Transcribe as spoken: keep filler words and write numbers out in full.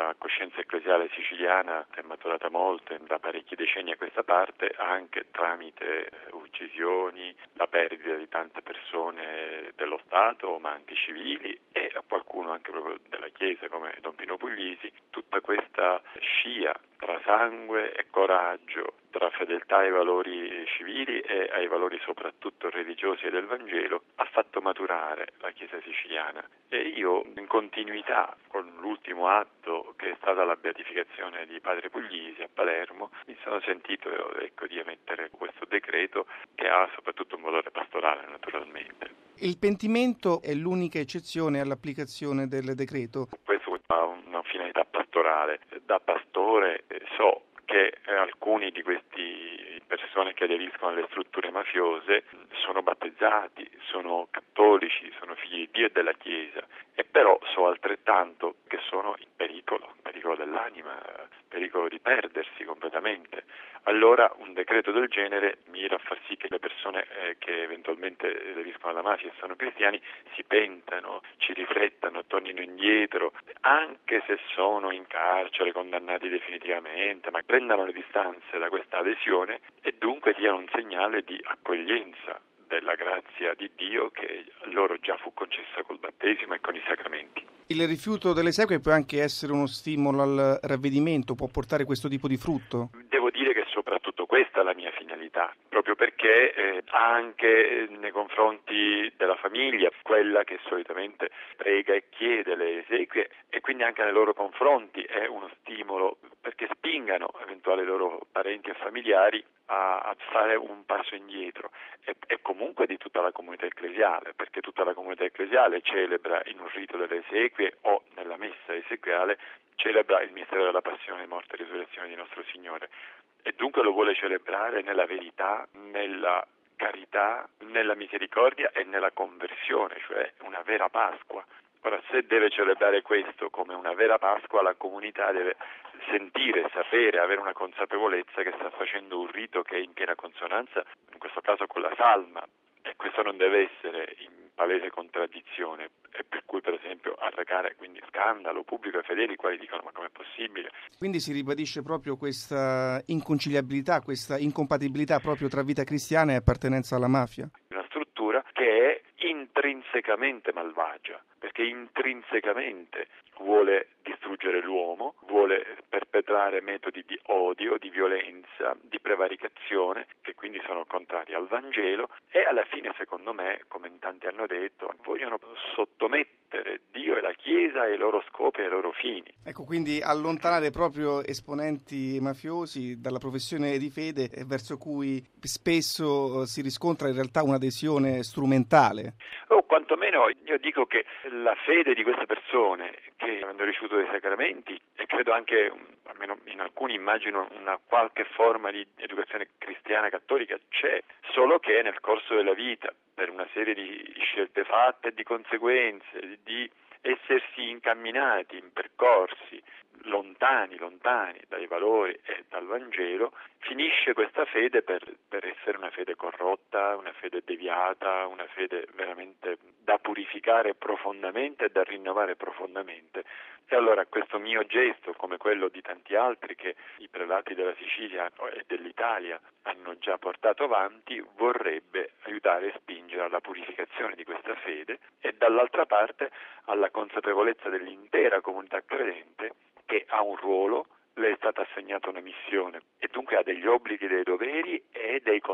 la coscienza ecclesiale siciliana è maturata molto da parecchi decenni a questa parte, anche tramite uccisioni, la perdita di tante persone dello Stato, ma anche civili, e a qualcuno anche proprio della Chiesa come Don Pino Puglisi. Tutta questa scia tra sangue e coraggio, tra fedeltà ai valori civili e ai valori soprattutto religiosi e del Vangelo, ha fatto maturare la Chiesa siciliana. E io, in continuità con l'ultimo atto che è stata la beatificazione di Padre Puglisi a Palermo, mi sono sentito ecco, di emettere questo decreto che ha soprattutto un valore pastorale naturalmente. Il pentimento è l'unica eccezione all'applicazione del decreto? Questo ha una finalità pastorale. Da pastore eh, so che eh, alcuni di queste persone che aderiscono alle strutture mafiose sono battezzati, sono cattolici, sono figli di Dio e della Chiesa, e però so altrettanto che sono in pericolo, in pericolo dell'anima, pericolo di perdersi completamente. Allora un decreto del genere mira a far sì che le persone eh, che eventualmente aderiscono alla mafia e sono cristiani si pentano, ci riflettano, tornino indietro, anche se sono in carcere, condannati definitivamente, ma prendano le distanze da questa adesione e dunque diano un segnale di accoglienza della grazia di Dio che loro già fu concessa col battesimo e con i sacramenti. Il rifiuto delle esequie può anche essere uno stimolo al ravvedimento, può portare questo tipo di frutto? Devo dire che soprattutto questa è la mia finalità, proprio perché eh, anche nei confronti della famiglia, quella che solitamente prega e chiede le esequie, e quindi anche nei loro confronti è uno stimolo perché spingano eventuali loro parenti e familiari a, a fare un passo indietro, e, e comunque di tutta la comunità ecclesiale, perché tutta la comunità ecclesiale celebra in un rito delle esequie o nella messa esequiale, celebra il mistero della passione, morte e risurrezione di nostro Signore, e dunque lo vuole celebrare nella verità, nella carità, nella misericordia e nella conversione, cioè una vera Pasqua. Ora, se deve celebrare questo come una vera Pasqua, la comunità deve sentire, sapere, avere una consapevolezza che sta facendo un rito che è in piena consonanza, in questo caso con la salma, e questo non deve essere in palese contraddizione, e per cui per esempio arrecare quindi scandalo pubblico ai fedeli, i quali dicono ma com'è possibile? Quindi si ribadisce proprio questa inconciliabilità, questa incompatibilità proprio tra vita cristiana e appartenenza alla mafia? Una struttura che è intrinsecamente malvagia, perché intrinsecamente vuole distruggere l'uomo, vuole perpetrare metodi di odio, di violenza, di prevaricazione, che quindi sono contrari al Vangelo, e alla fine, secondo me, come in tanti hanno detto, vogliono sottomettere Dio e la Chiesa ai loro scopi e ai loro fini. Ecco, quindi allontanare proprio esponenti mafiosi dalla professione di fede verso cui spesso si riscontra in realtà un'adesione strumentale. O quantomeno io dico che la fede di queste persone che hanno ricevuto dei sacramenti, e credo anche, almeno in alcuni immagino, una qualche forma di educazione cristiana cattolica c'è, solo che nel corso della vita, per una serie di scelte fatte e di conseguenze, di essersi incamminati in percorsi lontani, lontani dai valori e dal Vangelo, finisce questa fede per, per essere una fede corrotta, una fede deviata, una fede veramente da purificare profondamente e da rinnovare profondamente. E allora questo mio gesto, come quello di tanti altri che i prelati della Sicilia e dell'Italia hanno già portato avanti, vorrebbe aiutare e spingere alla purificazione di questa fede e dall'altra parte alla consapevolezza dell'intera comunità credente che ha un ruolo, le è stata assegnata una missione e dunque ha degli obblighi e dei doveri e dei